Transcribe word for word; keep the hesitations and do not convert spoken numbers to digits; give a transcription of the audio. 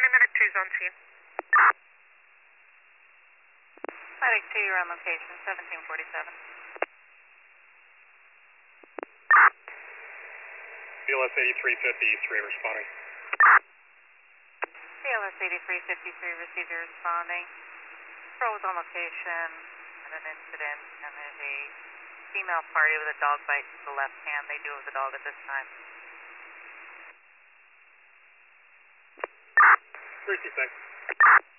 County Medic two's on scene. Medic two, you're on location, seventeen forty-seven. B L S eighty-three fifty-three responding. B L S eighty-three fifty-three, receiver responding. Patrol was on location at an incident, and there's a female party with a dog bite to the left hand. They do have the dog at this time. three two six.